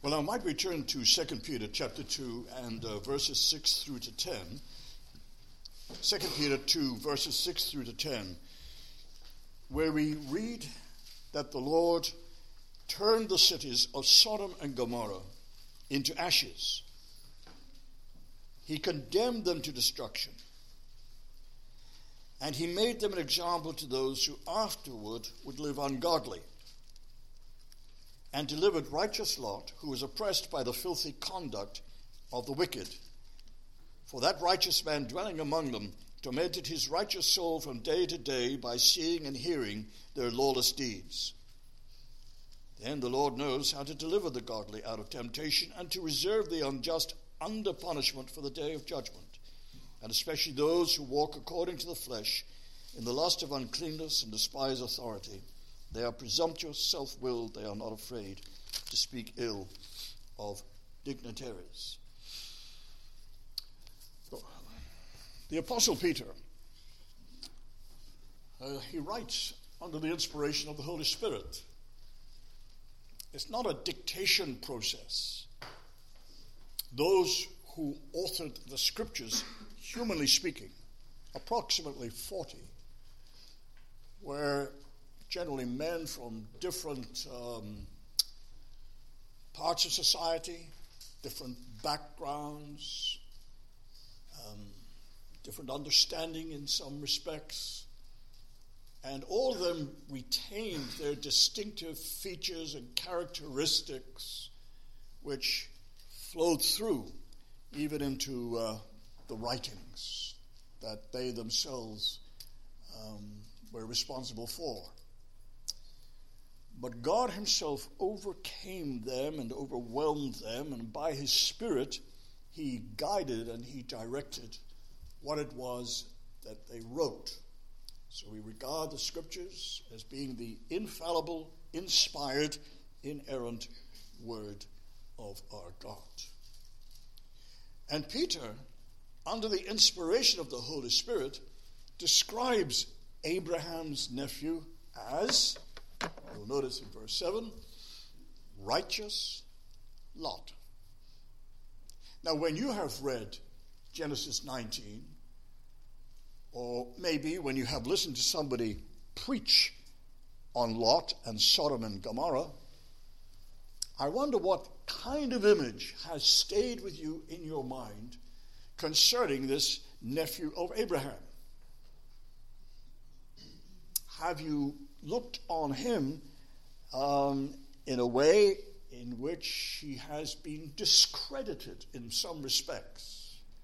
Well, I might return to 2 Peter chapter 2 and verses 6 through to 10. 2 Peter 2, verses 6 through to 10, where we read that the Lord turned the cities of Sodom and Gomorrah into ashes. He condemned them to destruction, and he made them an example to those who afterward would live ungodly, and delivered righteous Lot, who was oppressed by the filthy conduct of the wicked. For that righteous man dwelling among them tormented his righteous soul from day to day by seeing and hearing their lawless deeds. Then the Lord knows how to deliver the godly out of temptation and to reserve the unjust under punishment for the day of judgment, and especially those who walk according to the flesh in the lust of uncleanness and despise authority. They are presumptuous, self-willed. They are not afraid to speak ill of dignitaries. The Apostle Peter, he writes under the inspiration of the Holy Spirit. It's not a dictation process. Those who authored the scriptures, humanly speaking, approximately 40, were generally men from different parts of society, different backgrounds, different understanding in some respects, and all of them retained their distinctive features and characteristics which flowed through even into the writings that they themselves were responsible for. But God himself overcame them and overwhelmed them, and by his Spirit he guided and he directed what it was that they wrote. So we regard the scriptures as being the infallible, inspired, inerrant word of our God. And Peter, under the inspiration of the Holy Spirit, describes Abraham's nephew as, you'll notice in verse 7, righteous Lot. Now, when you have read Genesis 19, or maybe when you have listened to somebody preach on Lot and Sodom and Gomorrah, I wonder what kind of image has stayed with you in your mind concerning this nephew of Abraham. Have you looked on him in a way in which he has been discredited in some respects?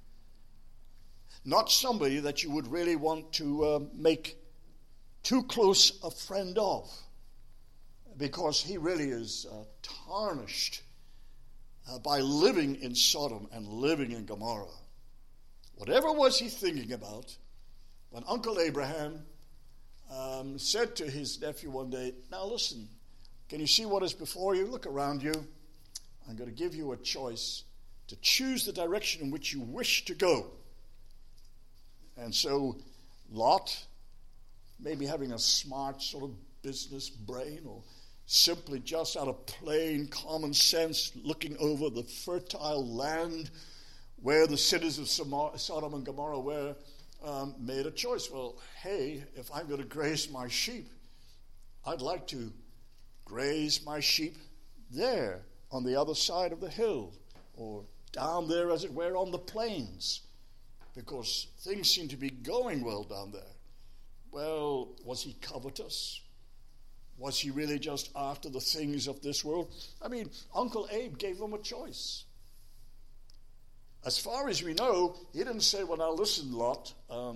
Not somebody that you would really want to make too close a friend of, because he really is tarnished by living in Sodom and living in Gomorrah. Whatever was he thinking about when Uncle Abraham said to his nephew one day, now listen, can you see what is before you? Look around you. I'm going to give you a choice to choose the direction in which you wish to go. And so Lot, maybe having a smart sort of business brain, or simply just out of plain common sense, looking over the fertile land where the cities of Sodom and Gomorrah were, made a choice. Well, hey, if I'm going to graze my sheep, I'd like to graze my sheep there on the other side of the hill, or down there, as it were, on the plains, because things seem to be going well down there. Well, was he covetous? Was he really just after the things of this world? I mean, Uncle Abe gave him a choice. As far as we know, he didn't say, well, now listen, Lot,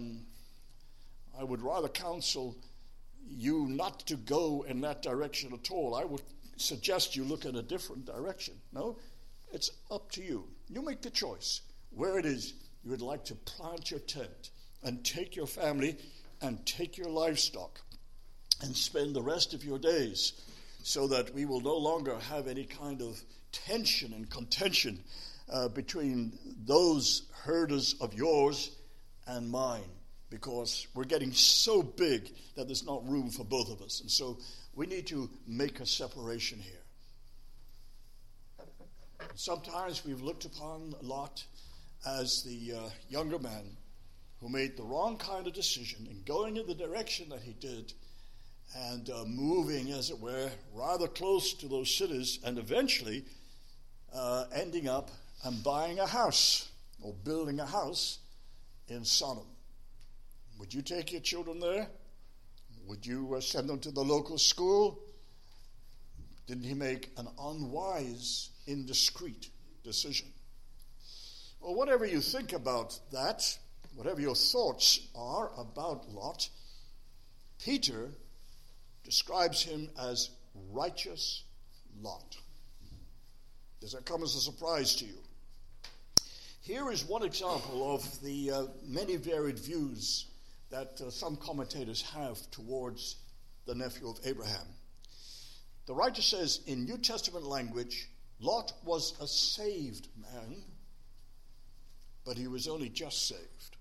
I would rather counsel you not to go in that direction at all. I would suggest you look in a different direction. No, it's up to you. You make the choice where it is you would like to plant your tent and take your family and take your livestock and spend the rest of your days, so that we will no longer have any kind of tension and contention between those herders of yours and mine, because we're getting so big that there's not room for both of us. And so we need to make a separation here. Sometimes we've looked upon Lot as the younger man who made the wrong kind of decision in going in the direction that he did and moving, as it were, rather close to those cities and eventually ending up and buying a house or building a house in Sodom. Would you take your children there? Would you send them to the local school? Didn't he make an unwise, indiscreet decision? Well, whatever you think about that, whatever your thoughts are about Lot, Peter describes him as righteous Lot. Does that come as a surprise to you? Here is one example of the many varied views that some commentators have towards the nephew of Abraham. The writer says in New Testament language, Lot was a saved man, but he was only just saved.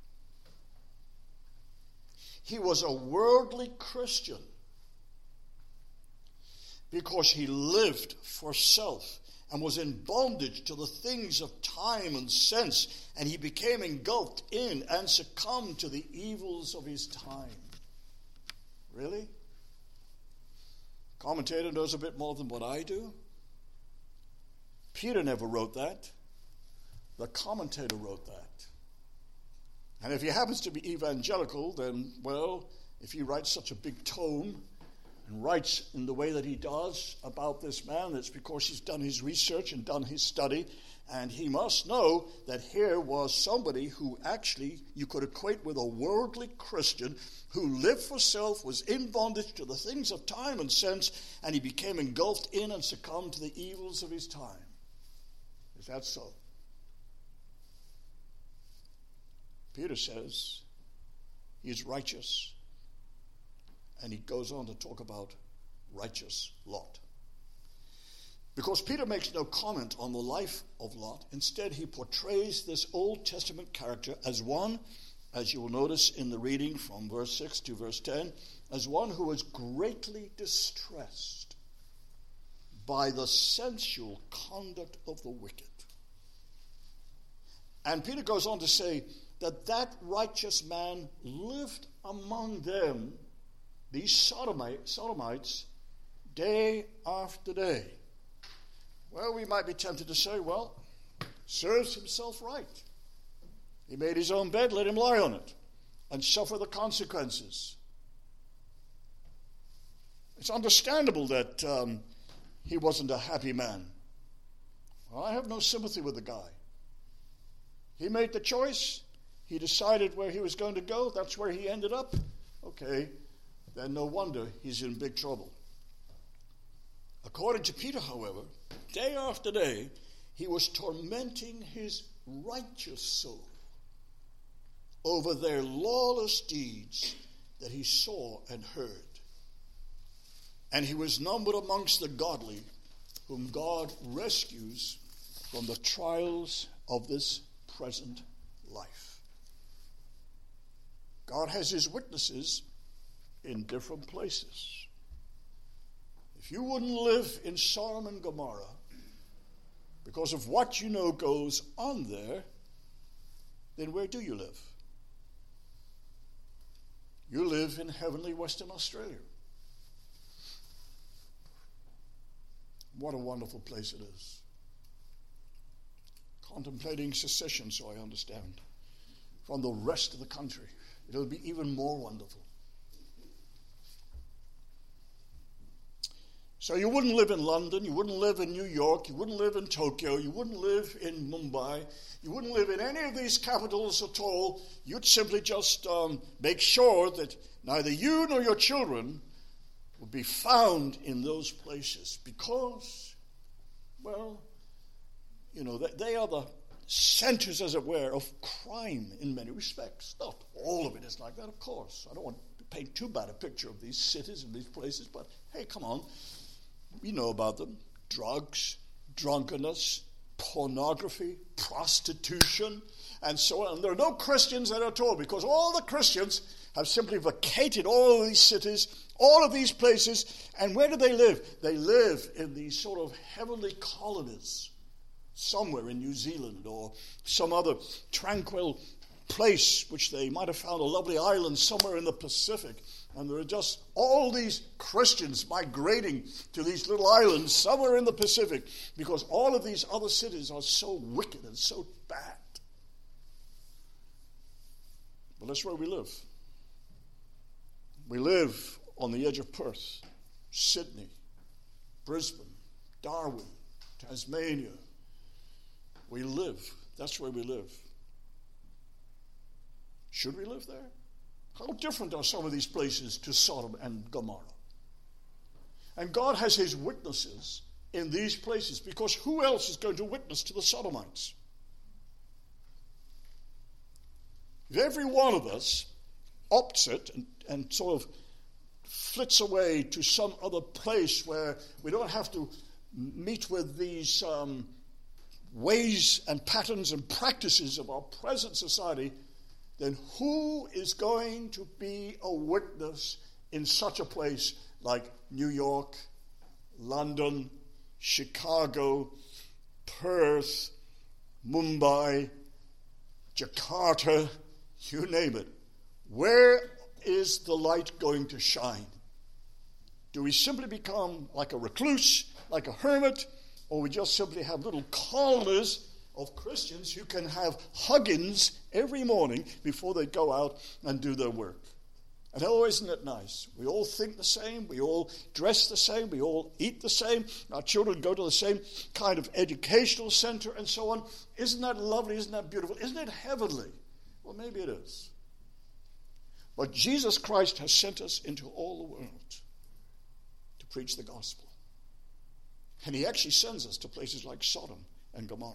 He was a worldly Christian because he lived for self and was in bondage to the things of time and sense, and he became engulfed in and succumbed to the evils of his time. Really? Commentator knows a bit more than what I do. Peter never wrote that. The commentator wrote that. And if he happens to be evangelical, then, well, if he writes such a big tome and writes in the way that he does about this man, it's because he's done his research and done his study, and he must know that here was somebody who actually you could equate with a worldly Christian who lived for self, was in bondage to the things of time and sense, and he became engulfed in and succumbed to the evils of his time. Is that so? Peter says he's righteous, and he goes on to talk about righteous Lot. Because Peter makes no comment on the life of Lot, instead he portrays this Old Testament character as one, as you will notice in the reading from verse 6 to verse 10, as one who was greatly distressed by the sensual conduct of the wicked. And Peter goes on to say that righteous man lived among them, these Sodomites, day after day. Well, we might be tempted to say, well, serves himself right. He made his own bed, let him lie on it and suffer the consequences. It's understandable that he wasn't a happy man. Well, I have no sympathy with the guy. He made the choice. He decided where he was going to go. That's where he ended up. Okay, then no wonder he's in big trouble. According to Peter, however, day after day, he was tormenting his righteous soul over their lawless deeds that he saw and heard. And he was numbered amongst the godly, whom God rescues from the trials of this present life. God has his witnesses in different places. If you wouldn't live in Sodom and Gomorrah because of what you know goes on there, then where do you live? You live in heavenly Western Australia. What a wonderful place it is. Contemplating secession, so I understand, from the rest of the country. It'll be even more wonderful. So you wouldn't live in London, you wouldn't live in New York, you wouldn't live in Tokyo, you wouldn't live in Mumbai, you wouldn't live in any of these capitals at all. You'd simply just make sure that neither you nor your children would be found in those places because, well, you know, they are the centers, as it were, of crime in many respects. Not all of it is like that, of course. I don't want to paint too bad a picture of these cities and these places, but hey, come on. We know about them. Drugs, drunkenness, pornography, prostitution, and so on. And there are no Christians there at all because all the Christians have simply vacated all of these cities, all of these places, and where do they live? They live in these sort of heavenly colonies, somewhere in New Zealand or some other tranquil place which they might have found a lovely island somewhere in the Pacific. And there are just all these Christians migrating to these little islands somewhere in the Pacific because all of these other cities are so wicked and so bad. But that's where we live. We live on the edge of Perth, Sydney, Brisbane, Darwin, Tasmania. We live. That's where we live. Should we live there? How different are some of these places to Sodom and Gomorrah? And God has his witnesses in these places because who else is going to witness to the Sodomites? If every one of us opts it and sort of flits away to some other place where we don't have to meet with these ways and patterns and practices of our present society, then who is going to be a witness in such a place like New York, London, Chicago, Perth, Mumbai, Jakarta, you name it? Where is the light going to shine? Do we simply become like a recluse, like a hermit, or we just simply have little colonies of Christians who can have huggins every morning before they go out and do their work? And oh, isn't it nice? We all think the same, we all dress the same, we all eat the same, our children go to the same kind of educational center and so on. Isn't that lovely? Isn't that beautiful? Isn't it heavenly? Well, maybe it is. But Jesus Christ has sent us into all the world to preach the gospel. And he actually sends us to places like Sodom and Gomorrah.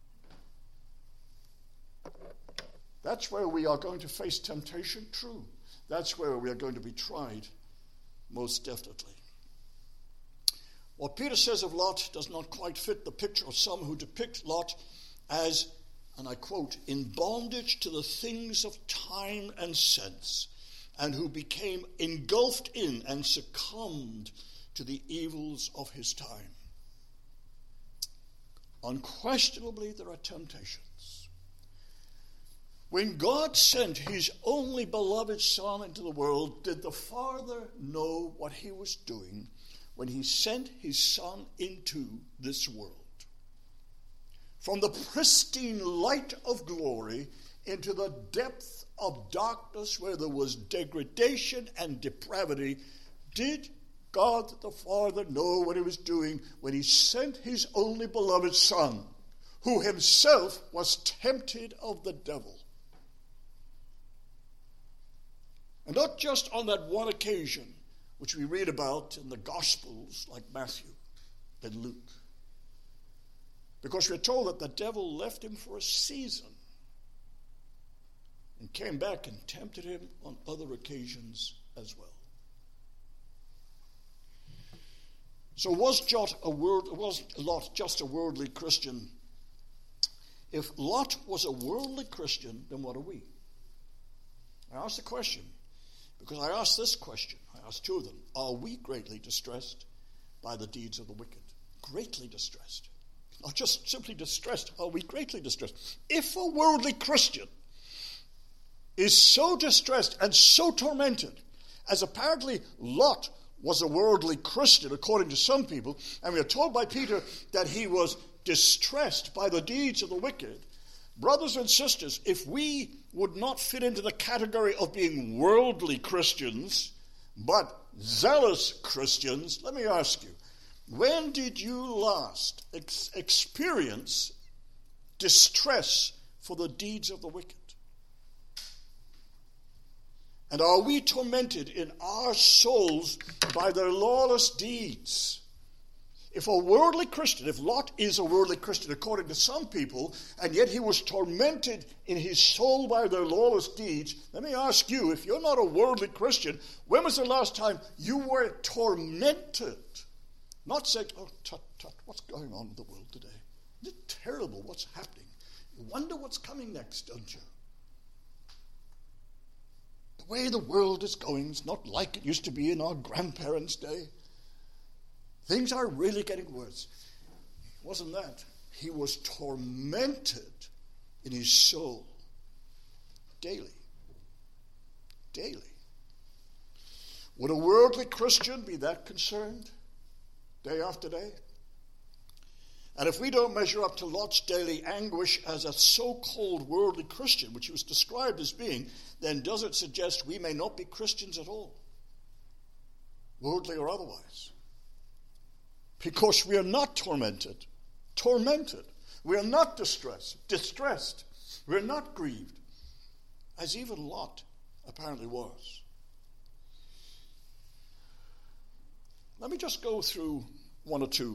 That's where we are going to face temptation, true. That's where we are going to be tried, most definitely. What Peter says of Lot does not quite fit the picture of some who depict Lot as, and I quote, in bondage to the things of time and sense, and who became engulfed in and succumbed to the evils of his time. Unquestionably, there are temptations. When God sent his only beloved Son into the world, did the Father know what he was doing when he sent his Son into this world? From the pristine light of glory into the depth of darkness where there was degradation and depravity, did God the Father know what he was doing when he sent his only beloved Son, who himself was tempted of the devil? And not just on that one occasion, which we read about in the Gospels like Matthew and Luke. Because we're told that the devil left him for a season and came back and tempted him on other occasions as well. So was Lot just a worldly Christian? If Lot was a worldly Christian, then what are we? I ask the question because I asked this question. I asked two of them. Are we greatly distressed by the deeds of the wicked? Greatly distressed. Not just simply distressed. Are we greatly distressed? If a worldly Christian is so distressed and so tormented, as apparently Lot was a worldly Christian, according to some people, and we are told by Peter that he was distressed by the deeds of the wicked. Brothers and sisters, if we would not fit into the category of being worldly Christians, but zealous Christians, let me ask you, when did you last experience distress for the deeds of the wicked? And are we tormented in our souls by their lawless deeds? If a worldly Christian, if Lot is a worldly Christian according to some people, and yet he was tormented in his soul by their lawless deeds, let me ask you, if you're not a worldly Christian, when was the last time you were tormented? Not saying, oh, tut, what's going on in the world today? Isn't it terrible what's happening? You wonder what's coming next, don't you? The way the world is going is not like it used to be in our grandparents' day. Things are really getting worse. It wasn't that. he was tormented in his soul daily. Daily. Would a worldly Christian be that concerned day after day? And if we don't measure up to Lot's daily anguish as a so-called worldly Christian, which he was described as being, then does it suggest we may not be Christians at all, worldly or otherwise? Because we are not tormented. We are not distressed. We are not grieved, as even Lot apparently was. Let me just go through one or two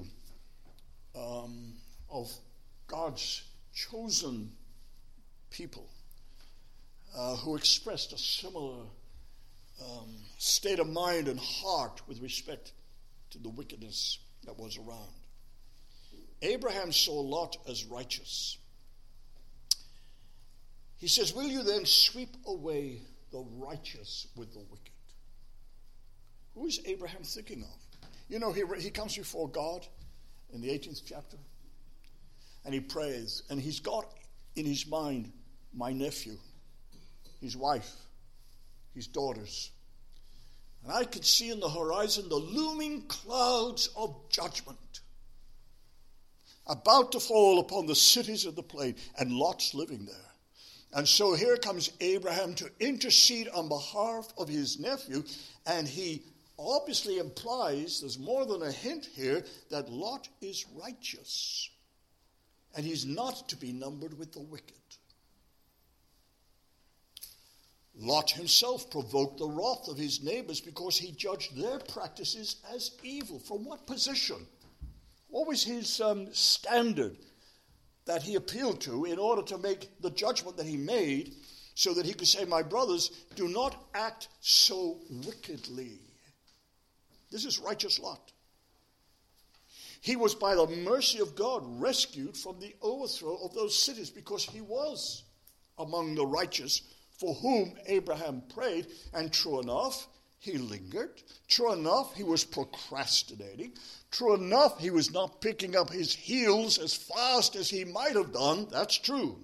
of God's chosen people who expressed a similar state of mind and heart with respect to the wickedness that was around. Abraham saw Lot as righteous. He says, will you then sweep away the righteous with the wicked? Who is Abraham thinking of? You know, he comes before God in the 18th chapter, and he prays, and he's got in his mind my nephew, his wife, his daughters. And I could see in the horizon the looming clouds of judgment about to fall upon the cities of the plain, and Lot's living there. And so here comes Abraham to intercede on behalf of his nephew, and he obviously implies, there's more than a hint here, that Lot is righteous. And he's not to be numbered with the wicked. Lot himself provoked the wrath of his neighbors because he judged their practices as evil. From what position? What was his standard that he appealed to in order to make the judgment that he made so that he could say, my brothers, do not act so wickedly? This is righteous Lot. He was by the mercy of God rescued from the overthrow of those cities because he was among the righteous for whom Abraham prayed. And true enough, he lingered. True enough, he was procrastinating. True enough, he was not picking up his heels as fast as he might have done. That's true.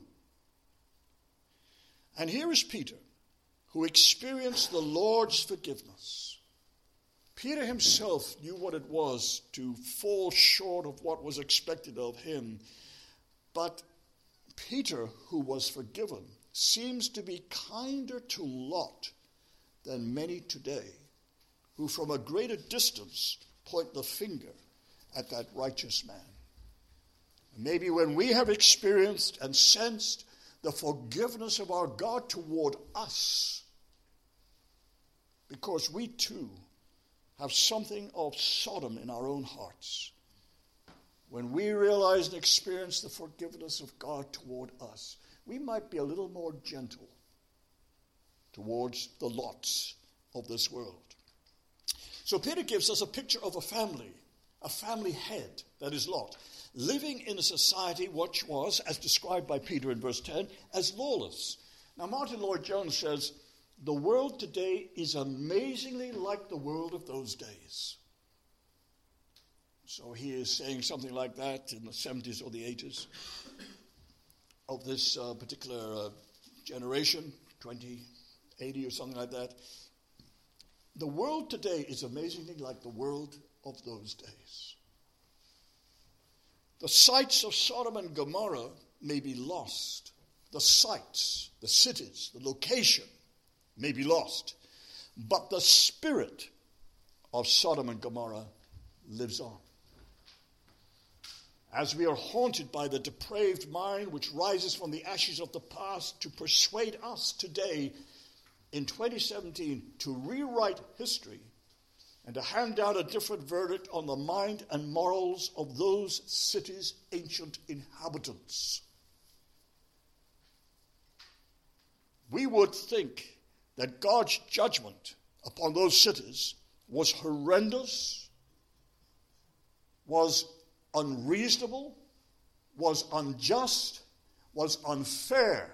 And here is Peter, who experienced the Lord's forgiveness. Peter himself knew what it was to fall short of what was expected of him. But Peter, who was forgiven, seems to be kinder to Lot than many today, who from a greater distance point the finger at that righteous man. And maybe when we have experienced and sensed the forgiveness of our God toward us, because we too have something of Sodom in our own hearts. When we realize and experience the forgiveness of God toward us, we might be a little more gentle towards the Lots of this world. So Peter gives us a picture of a family head, that is Lot, living in a society which was, as described by Peter in verse 10, as lawless. Now Martin Lloyd-Jones says, the world today is amazingly like the world of those days. So he is saying something like that in the 70s or the 80s of this particular generation, 2080 or something like that. The world today is amazingly like the world of those days. The sites of Sodom and Gomorrah may be lost. The sites, the cities, the location may be lost. But the spirit of Sodom and Gomorrah lives on. As we are haunted by the depraved mind which rises from the ashes of the past to persuade us today in 2017 to rewrite history and to hand down a different verdict on the mind and morals of those cities' ancient inhabitants. We would think that God's judgment upon those cities was horrendous, was unreasonable, was unjust, was unfair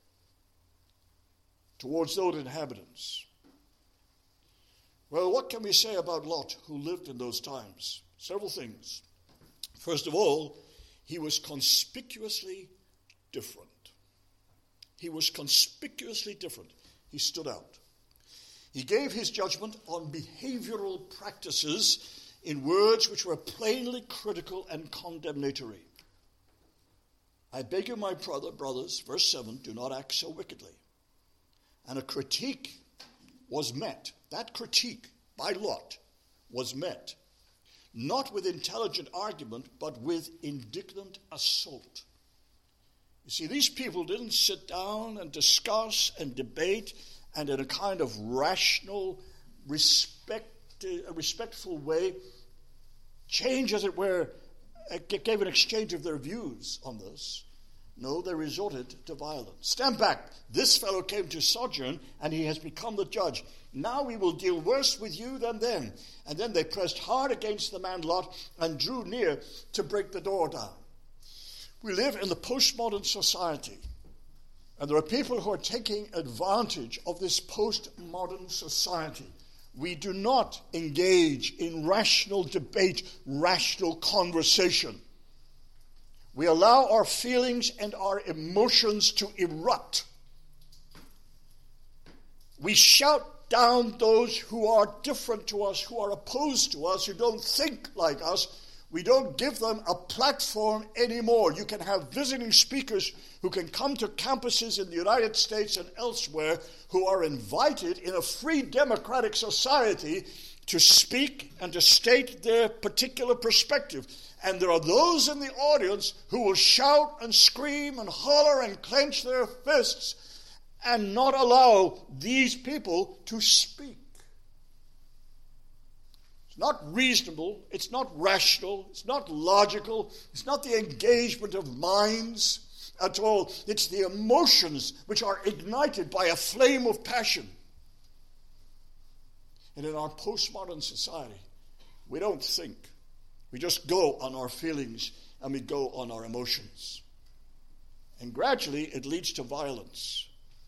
towards those inhabitants. Well, what can we say about Lot, who lived in those times? Several things. First of all, He was conspicuously different. He was conspicuously different. He stood out. He gave his judgment on behavioral practices in words which were plainly critical and condemnatory. I beg you, my brothers, verse 7, do not act so wickedly. And a critique was met. That critique by Lot was met, not with intelligent argument, but with indignant assault. You see, these people didn't sit down and discuss and debate and in a kind of rational, respectful way, change, as it were, gave an exchange of their views on this. No, they resorted to violence. Stand back. This fellow came to sojourn, and he has become the judge. Now we will deal worse with you than them. And then they pressed hard against the man Lot and drew near to break the door down. We live in the postmodern society, and there are people who are taking advantage of this postmodern society. We do not engage in rational debate, rational conversation. We allow our feelings and our emotions to erupt. We shout down those who are different to us, who are opposed to us, who don't think like us. We don't give them a platform anymore. You can have visiting speakers who can come to campuses in the United States and elsewhere who are invited in a free democratic society to speak and to state their particular perspective. And there are those in the audience who will shout and scream and holler and clench their fists and not allow these people to speak. It's not reasonable, it's not rational, it's not logical, it's not the engagement of minds at all. It's the emotions which are ignited by a flame of passion. And in our postmodern society, we don't think. We just go on our feelings and we go on our emotions. And gradually it leads to violence.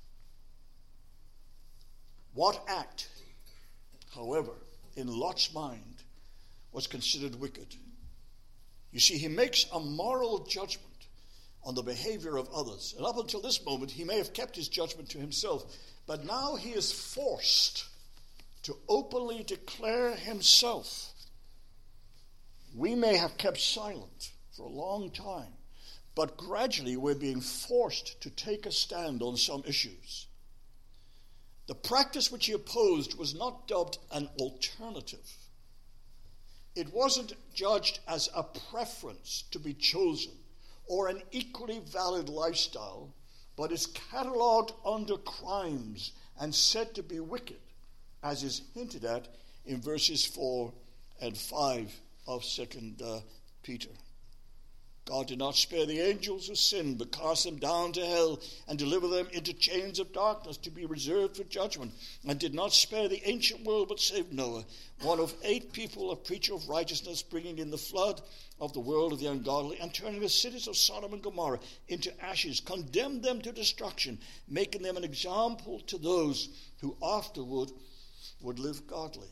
What act, however, in Lot's mind was considered wicked? You see, he makes a moral judgment on the behavior of others. And up until this moment, he may have kept his judgment to himself. But now he is forced to openly declare himself. We may have kept silent for a long time, but gradually we're being forced to take a stand on some issues. The practice which he opposed was not dubbed an alternative. It wasn't judged as a preference to be chosen or an equally valid lifestyle, but is catalogued under crimes and said to be wicked, as is hinted at in verses 4 and 5 of 2 Peter. God did not spare the angels who sinned, but cast them down to hell and deliver them into chains of darkness to be reserved for judgment, and did not spare the ancient world, but saved Noah, one of 8 people, a preacher of righteousness, bringing in the flood of the world of the ungodly, and turning the cities of Sodom and Gomorrah into ashes, condemned them to destruction, making them an example to those who afterward would live godly.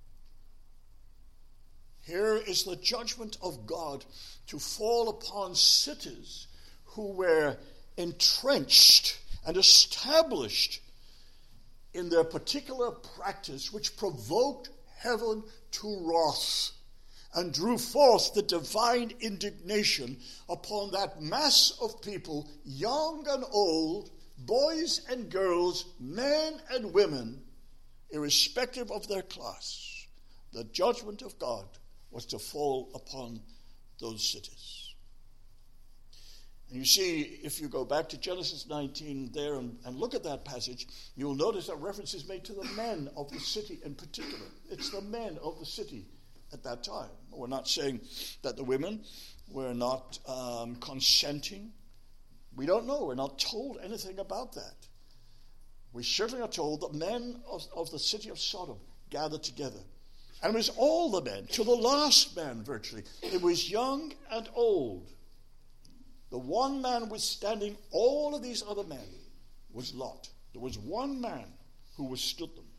Here is the judgment of God to fall upon cities who were entrenched and established in their particular practice, which provoked heaven to wrath and drew forth the divine indignation upon that mass of people, young and old, boys and girls, men and women, irrespective of their class. The judgment of God was to fall upon those cities. And you see, if you go back to Genesis 19 there and look at that passage, you'll notice that reference is made to the men of the city in particular. It's the men of the city at that time. We're not saying that the women were not consenting. We don't know. We're not told anything about that. We certainly are told that men of the city of Sodom gathered together. And it was all the men, to the last man virtually. It was young and old. The one man withstanding all of these other men was Lot. There was one man who withstood them.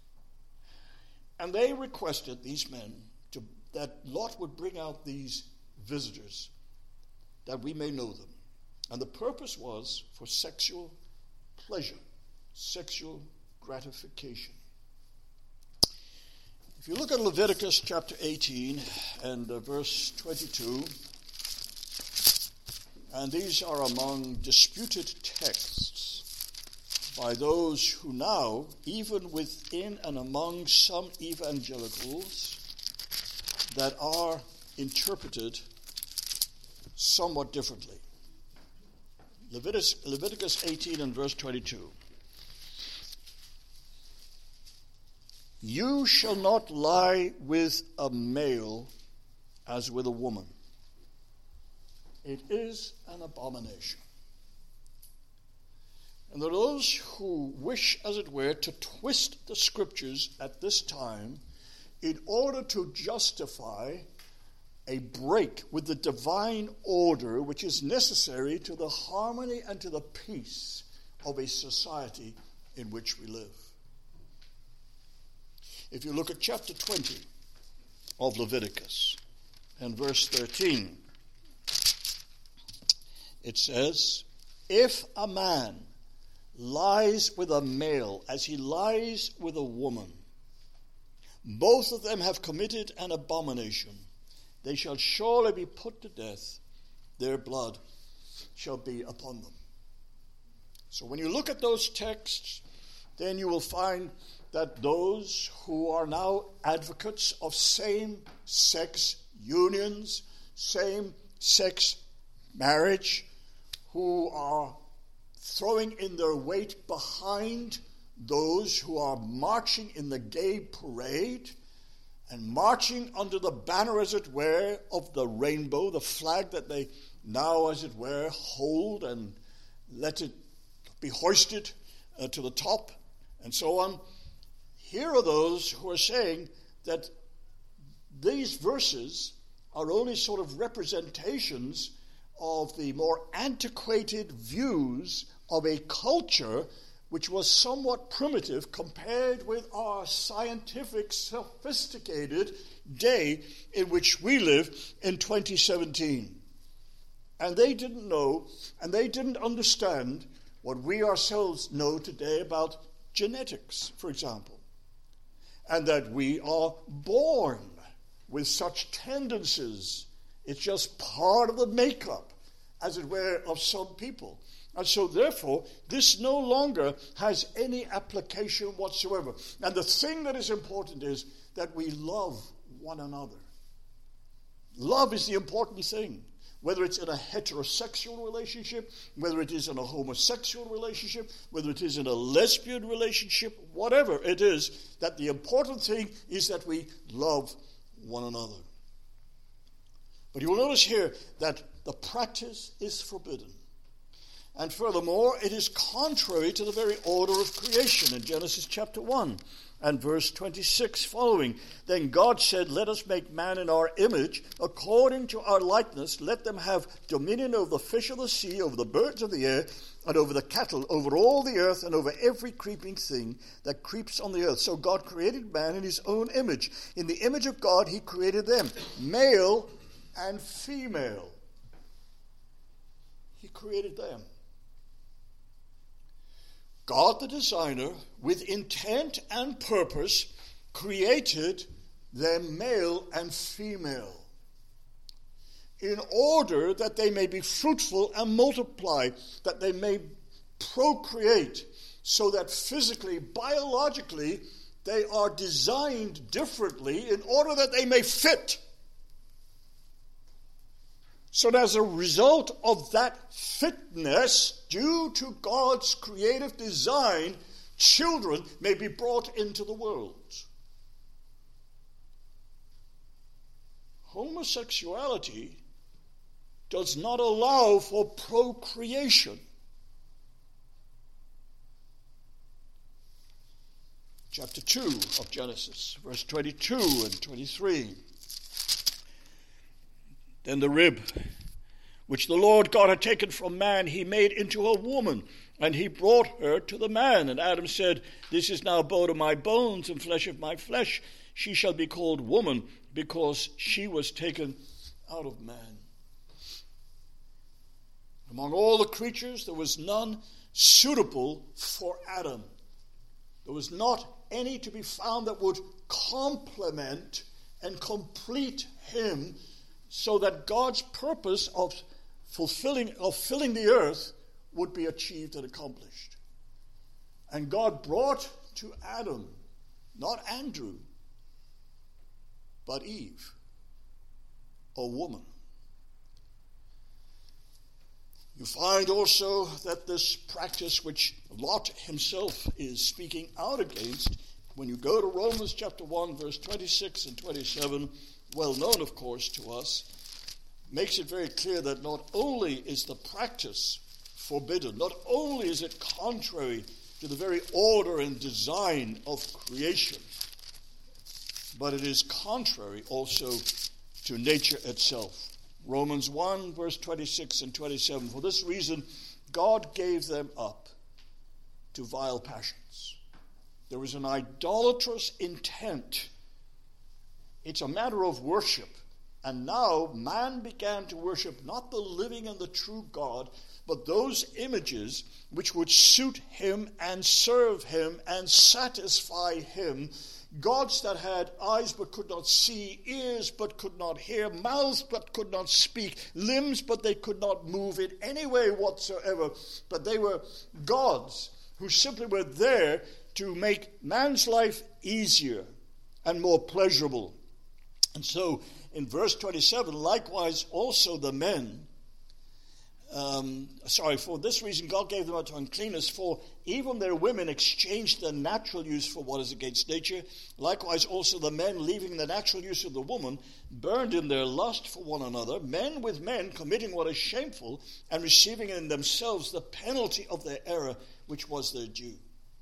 And they requested, these men, that Lot would bring out these visitors, that we may know them. And the purpose was for sexual pleasure, sexual gratification. If you look at Leviticus chapter 18 and verse 22, and these are among disputed texts by those who now, even within and among some evangelicals, that are interpreted somewhat differently. Leviticus 18 and verse 22. You shall not lie with a male as with a woman. It is an abomination. And there are those who wish, as it were, to twist the scriptures at this time in order to justify a break with the divine order which is necessary to the harmony and to the peace of a society in which we live. If you look at chapter 20 of Leviticus and verse 13, it says, if a man lies with a male as he lies with a woman, both of them have committed an abomination. They shall surely be put to death. Their blood shall be upon them. So when you look at those texts, then you will find that those who are now advocates of same-sex unions, same-sex marriage, who are throwing in their weight behind those who are marching in the gay parade and marching under the banner, as it were, of the rainbow, the flag that they now, as it were, hold and let it be hoisted to the top and so on. Here are those who are saying that these verses are only sort of representations of the more antiquated views of a culture which was somewhat primitive compared with our scientific, sophisticated day in which we live in 2017. And they didn't know, and they didn't understand what we ourselves know today about genetics, for example, and that we are born with such tendencies. It's just part of the makeup, as it were, of some people. And so, therefore, this no longer has any application whatsoever. And the thing that is important is that we love one another. Love is the important thing. Whether it's in a heterosexual relationship, whether it is in a homosexual relationship, whether it is in a lesbian relationship, whatever it is, that the important thing is that we love one another. But you will notice here that the practice is forbidden. And furthermore, it is contrary to the very order of creation in Genesis chapter 1 and verse 26 following. Then God said, let us make man in our image, according to our likeness. Let them have dominion over the fish of the sea, over the birds of the air, and over the cattle, over all the earth, and over every creeping thing that creeps on the earth. So God created man in his own image. In the image of God he created them, male and female. He created them. God the designer, with intent and purpose, created them male and female in order that they may be fruitful and multiply, that they may procreate, so that physically, biologically, they are designed differently in order that they may fit. So as a result of that fitness, due to God's creative design, children may be brought into the world. Homosexuality does not allow for procreation. Chapter 2 of Genesis, verse 22 and 23. Then the rib, which the Lord God had taken from man, he made into a woman, and he brought her to the man. And Adam said, this is now bone of my bones and flesh of my flesh. She shall be called woman, because she was taken out of man. Among all the creatures, there was none suitable for Adam. There was not any to be found that would complement and complete him, so that God's purpose of filling the earth would be achieved and accomplished. And God brought to Adam, not Andrew, but Eve, a woman. You find also that this practice which Lot himself is speaking out against, when you go to Romans chapter 1, verse 26 and 27, well known, of course, to us, makes it very clear that not only is the practice forbidden, not only is it contrary to the very order and design of creation, but it is contrary also to nature itself. Romans 1, verse 26 and 27. For this reason, God gave them up to vile passions. There was an idolatrous intent. It's a matter of worship. And now man began to worship not the living and the true God, but those images which would suit him and serve him and satisfy him. Gods that had eyes but could not see, ears but could not hear, mouths but could not speak, limbs but they could not move in any way whatsoever. But they were gods who simply were there to make man's life easier and more pleasurable. And so in verse 27, likewise also the men, for this reason God gave them up to uncleanness, for even their women exchanged their natural use for what is against nature. Likewise also the men, leaving the natural use of the woman, burned in their lust for one another, men with men committing what is shameful, and receiving in themselves the penalty of their error, which was their due.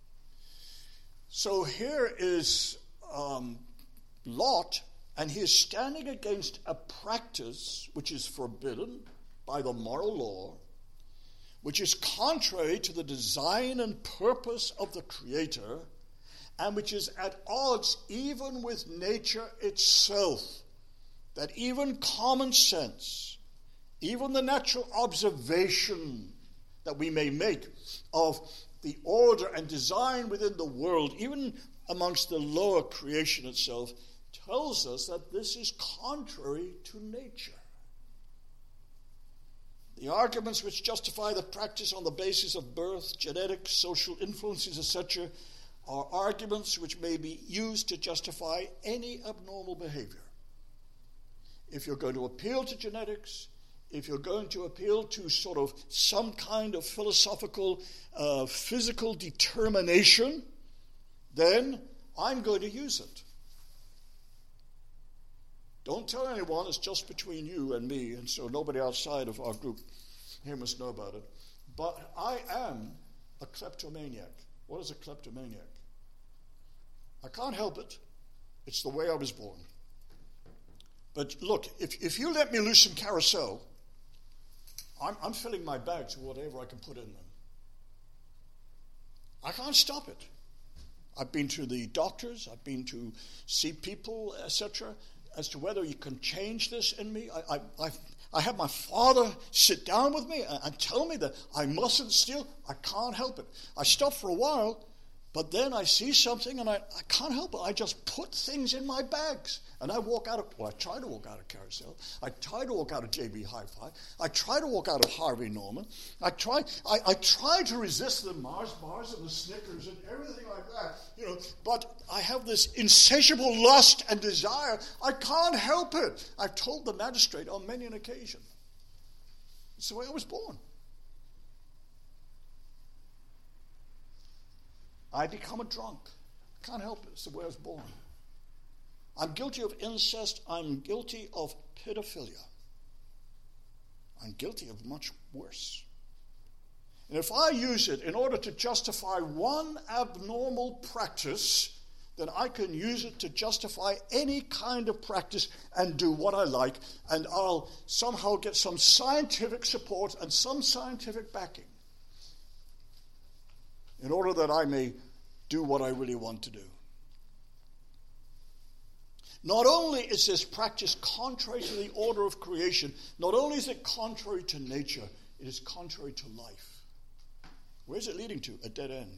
So here is Lot, and he is standing against a practice which is forbidden by the moral law, which is contrary to the design and purpose of the Creator, and which is at odds even with nature itself, that even common sense, even the natural observation that we may make of the order and design within the world, even amongst the lower creation itself, tells us that this is contrary to nature. The arguments which justify the practice on the basis of birth, genetics, social influences, etc., are arguments which may be used to justify any abnormal behavior. If you're going to appeal to genetics, if you're going to appeal to sort of some kind of philosophical, physical determination, then I'm going to use it. Don't tell anyone, it's just between you and me, and so nobody outside of our group here must know about it. But I am a kleptomaniac. What is a kleptomaniac? I can't help it. It's the way I was born. But look, if you let me loose in Carousel, I'm filling my bags with whatever I can put in them. I can't stop it. I've been to the doctors, I've been to see people, etc., as to whether you can change this in me. I had my father sit down with me and tell me that I mustn't steal. I can't help it. I stop for a while, but then I see something and I can't help it. I just put things in my bags. And I try to walk out of Carousel. I try to walk out of JB Hi-Fi. I try to walk out of Harvey Norman. I try to resist the Mars bars and the Snickers and everything like that. But I have this insatiable lust and desire. I can't help it. I've told the magistrate on many an occasion. It's the way I was born. I become a drunk. I can't help it. It's the way I was born. I'm guilty of incest. I'm guilty of pedophilia. I'm guilty of much worse. And if I use it in order to justify one abnormal practice, then I can use it to justify any kind of practice and do what I like, and I'll somehow get some scientific support and some scientific backing in order that I may do what I really want to do. Not only is this practice contrary to the order of creation, not only is it contrary to nature, it is contrary to life. Where is it leading to? A dead end.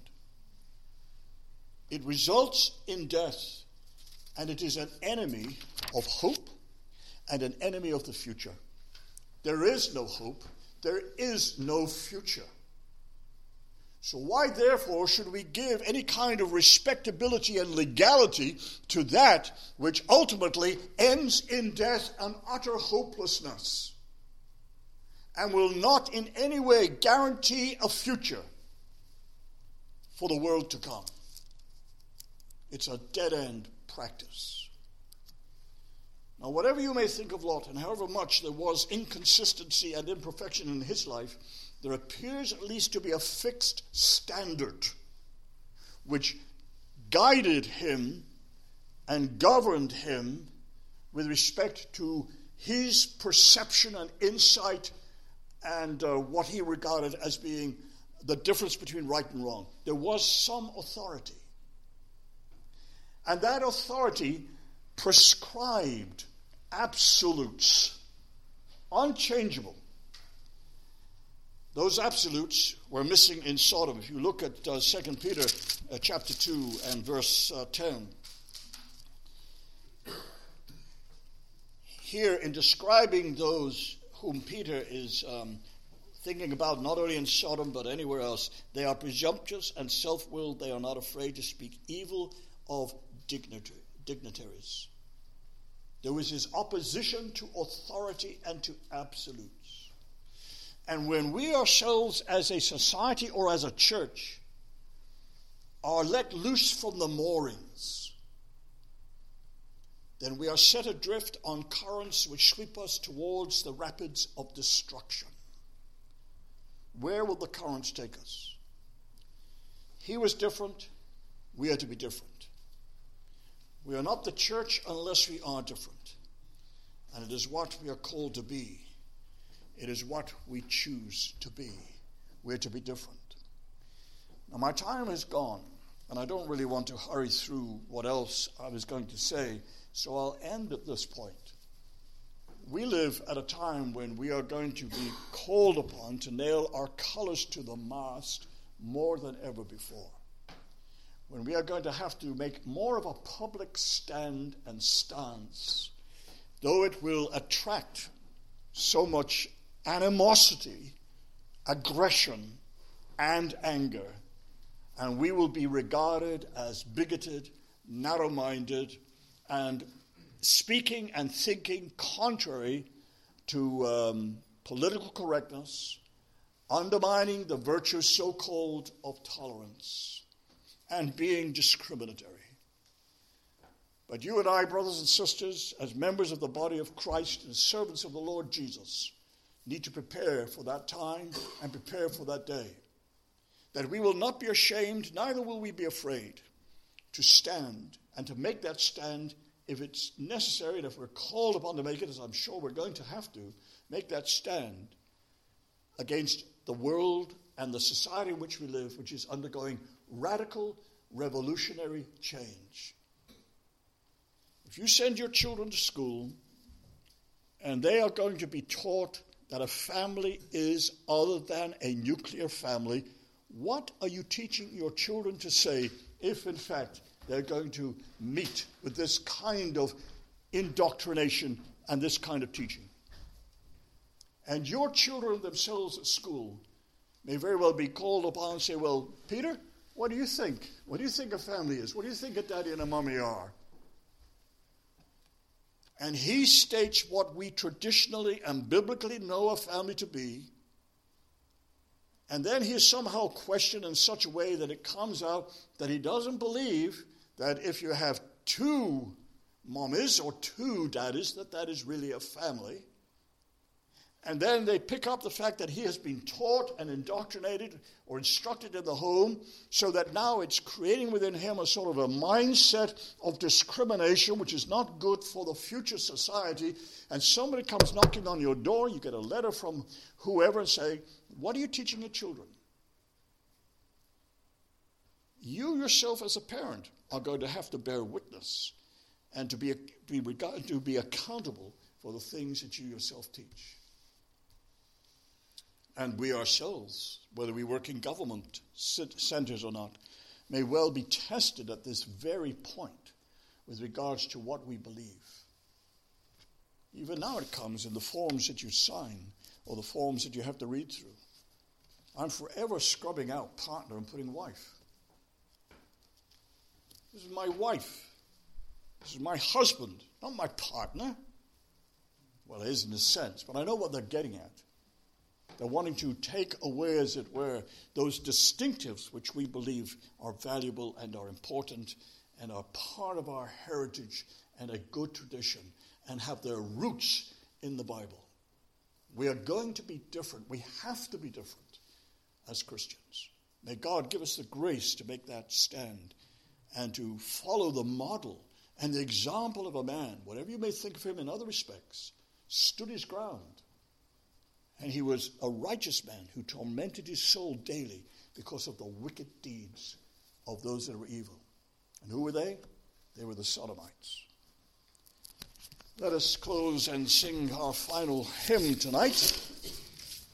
It results in death, and it is an enemy of hope and an enemy of the future. There is no hope. There is no future. So why, therefore, should we give any kind of respectability and legality to that which ultimately ends in death and utter hopelessness and will not in any way guarantee a future for the world to come? It's a dead-end practice. Now, whatever you may think of Lot, and however much there was inconsistency and imperfection in his life, there appears at least to be a fixed standard which guided him and governed him with respect to his perception and insight and what he regarded as being the difference between right and wrong. There was some authority. And that authority prescribed absolutes, unchangeable. Those absolutes were missing in Sodom. If you look at 2 Peter chapter 2 and verse 10. Here, in describing those whom Peter is thinking about, not only in Sodom but anywhere else, they are presumptuous and self-willed. They are not afraid to speak evil of dignitaries. There was his opposition to authority and to absolutes. And when we ourselves as a society or as a church are let loose from the moorings, then we are set adrift on currents which sweep us towards the rapids of destruction. Where will the currents take us? He was different. We are to be different. We are not the church unless we are different. And it is what we are called to be. It is what we choose to be. We're to be different. Now, my time is gone, and I don't really want to hurry through what else I was going to say, so I'll end at this point. We live at a time when we are going to be called upon to nail our colors to the mast more than ever before. When we are going to have to make more of a public stand and stance, though it will attract so much animosity, aggression, and anger, and we will be regarded as bigoted, narrow-minded, and speaking and thinking contrary to political correctness, undermining the virtues so-called of tolerance, and being discriminatory. But you and I, brothers and sisters, as members of the body of Christ and servants of the Lord Jesus, need to prepare for that time and prepare for that day. That we will not be ashamed, neither will we be afraid to stand and to make that stand if it's necessary, and if we're called upon to make it, as I'm sure we're going to have to, make that stand against the world and the society in which we live, which is undergoing radical, revolutionary change. If you send your children to school and they are going to be taught that a family is other than a nuclear family, what are you teaching your children to say if, in fact, they're going to meet with this kind of indoctrination and this kind of teaching? And your children themselves at school may very well be called upon and say, well, Peter, what do you think? What do you think a family is? What do you think a daddy and a mommy are? And he states what we traditionally and biblically know a family to be. And then he is somehow questioned in such a way that it comes out that he doesn't believe that if you have two mommies or two daddies, that is really a family. And then they pick up the fact that he has been taught and indoctrinated or instructed in the home, so that now it's creating within him a sort of a mindset of discrimination, which is not good for the future society. And somebody comes knocking on your door, you get a letter from whoever and say, what are you teaching your children? You yourself as a parent are going to have to bear witness and to be accountable for the things that you yourself teach. And we ourselves, whether we work in government centers or not, may well be tested at this very point with regards to what we believe. Even now it comes in the forms that you sign or the forms that you have to read through. I'm forever scrubbing out partner and putting wife. This is my wife. This is my husband, not my partner. Well, it is in a sense, but I know what they're getting at. They're wanting to take away, as it were, those distinctives which we believe are valuable and are important and are part of our heritage and a good tradition and have their roots in the Bible. We are going to be different. We have to be different as Christians. May God give us the grace to make that stand and to follow the model and the example of a man, whatever you may think of him in other respects, stood his ground. And he was a righteous man who tormented his soul daily because of the wicked deeds of those that were evil. And who were they? They were the Sodomites. Let us close and sing our final hymn tonight.